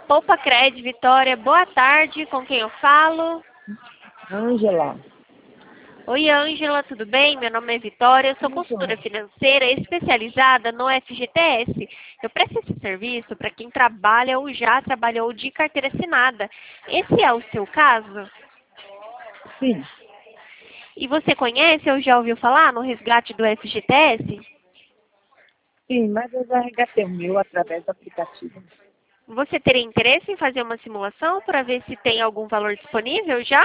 Poupa Cred, Vitória. Boa tarde, com quem eu falo? Ângela. Oi, Ângela, tudo bem? Meu nome é Vitória, eu sou consultora financeira especializada no FGTS. Eu presto esse serviço para quem trabalha ou já trabalhou de carteira assinada. Esse é o seu caso? Sim. E você conhece ou já ouviu falar no resgate do FGTS? Sim, mas eu já resgatei o meu através do aplicativo. Você teria interesse em fazer uma simulação para ver se tem algum valor disponível já?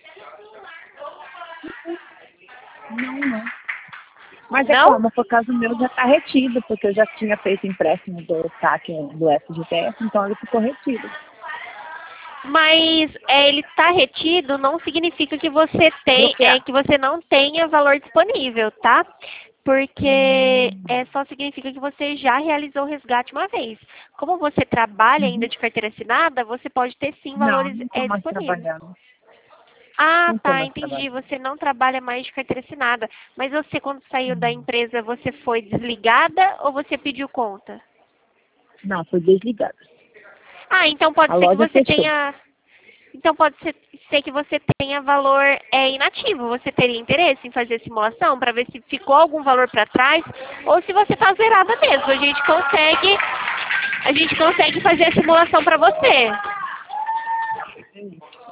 Não. Mas é Não? como? Por causa do meu já está retido, porque eu já tinha feito empréstimo do saque do FGTS, então ele ficou retido. Mas ele está retido não significa que você Bloquear. que você não tenha valor disponível, tá? Porque só significa que você já realizou o resgate uma vez. Como você trabalha ainda de carteira assinada, você pode ter sim Não, valores não estou mais disponíveis. trabalhando. Ah, Não estou tá, mais entendi. trabalhando. Você não trabalha mais de carteira assinada. Mas você, quando saiu da empresa, você foi desligada ou você pediu conta? Não, foi desligado. Ah, então pode A ser que loja você fechou. tenha. Então pode ser que você tenha valor inativo. Você teria interesse em fazer a simulação para ver se ficou algum valor para trás ou se você está zerada mesmo. A gente consegue fazer a simulação para você.